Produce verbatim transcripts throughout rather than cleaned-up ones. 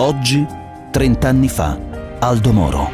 Oggi, trent'anni fa, Aldo Moro.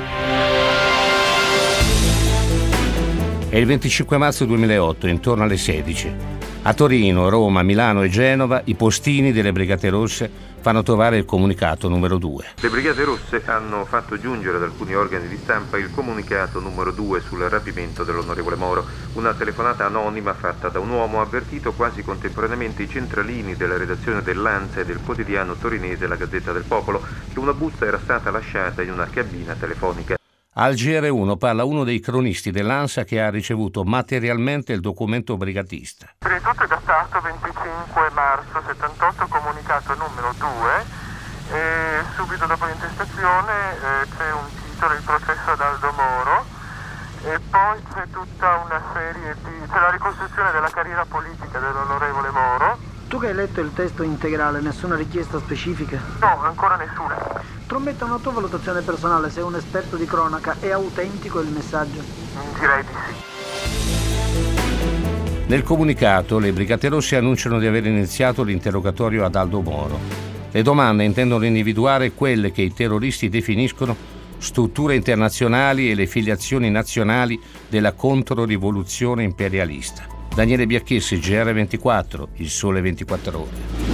È il venticinque marzo duemilaotto, intorno alle sedici. A Torino, Roma, Milano e Genova i postini delle Brigate Rosse fanno trovare il comunicato numero due. Le Brigate Rosse hanno fatto giungere ad alcuni organi di stampa il comunicato numero due sul rapimento dell'onorevole Moro. Una telefonata anonima fatta da un uomo ha avvertito quasi contemporaneamente i centralini della redazione dell'Ansa e del quotidiano torinese La Gazzetta del Popolo che una busta era stata lasciata in una cabina telefonica. Al G R uno parla uno dei cronisti dell'Ansa che ha ricevuto materialmente il documento brigatista. Prima di tutto è datato venticinque marzo settantotto, comunicato numero due, e subito dopo l'intestazione eh, c'è un titolo, il processo ad Aldo Moro, e poi c'è tutta una serie di... c'è la ricostruzione della carriera politica dell'onorevole Moro. Tu che hai letto il testo integrale, nessuna richiesta specifica? No, ancora nessuna. Trometta, una tua valutazione personale, sei un esperto di cronaca, è autentico il messaggio? Direi di sì. Nel comunicato le Brigate Rosse annunciano di aver iniziato l'interrogatorio ad Aldo Moro. Le domande intendono individuare quelle che i terroristi definiscono strutture internazionali e le filiazioni nazionali della controrivoluzione imperialista. Daniele Biacchessi, G R ventiquattro, Il Sole ventiquattro Ore.